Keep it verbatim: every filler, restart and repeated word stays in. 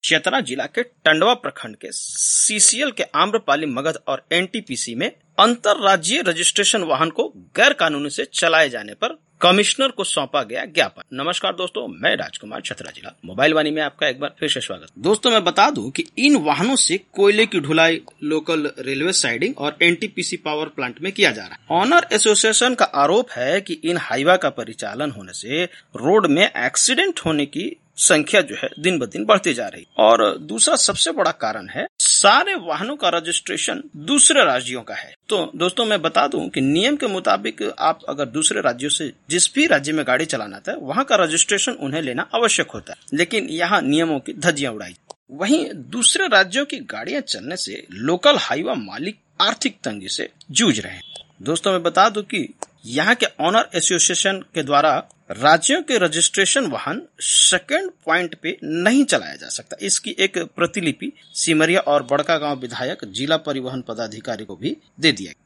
चतरा जिला के टंडवा प्रखंड के सीसीएल के आम्रपाली मगध और एनटीपीसी में अंतरराज्यीय रजिस्ट्रेशन वाहन को गैर कानूनी से चलाए जाने पर कमिश्नर को सौंपा गया ज्ञापन। नमस्कार दोस्तों, मैं राजकुमार चतरा जिला मोबाइल वाणी में आपका एक बार फिर से स्वागत। दोस्तों मैं बता दूं कि इन वाहनों से कोयले की ढुलाई लोकल रेलवे साइडिंग और एनटीपीसी पावर प्लांट में किया जा रहा है। ऑनर एसोसिएशन का आरोप है कि इन हाईवा का परिचालन होने से रोड में एक्सीडेंट होने की संख्या जो है दिन ब दिन बढ़ती जा रही। और दूसरा सबसे बड़ा कारण है सारे वाहनों का रजिस्ट्रेशन दूसरे राज्यों का है। तो दोस्तों मैं बता दूं कि नियम के मुताबिक आप अगर दूसरे राज्यों से जिस भी राज्य में गाड़ी चलाना था वहां का रजिस्ट्रेशन उन्हें लेना आवश्यक होता है, लेकिन यहाँ नियमों की धज्जियां उड़ाई। वहीं दूसरे राज्यों की गाड़ियां चलने से लोकल हाईवा मालिक आर्थिक तंगी से जूझ रहे हैं। दोस्तों मैं बता दूं कि यहाँ के ऑनर एसोसिएशन के द्वारा राज्यों के रजिस्ट्रेशन वाहन सेकेंड पॉइंट पे नहीं चलाया जा सकता। इसकी एक प्रतिलिपि सिमरिया और बड़का गांव विधायक जिला परिवहन पदाधिकारी को भी दे दिया।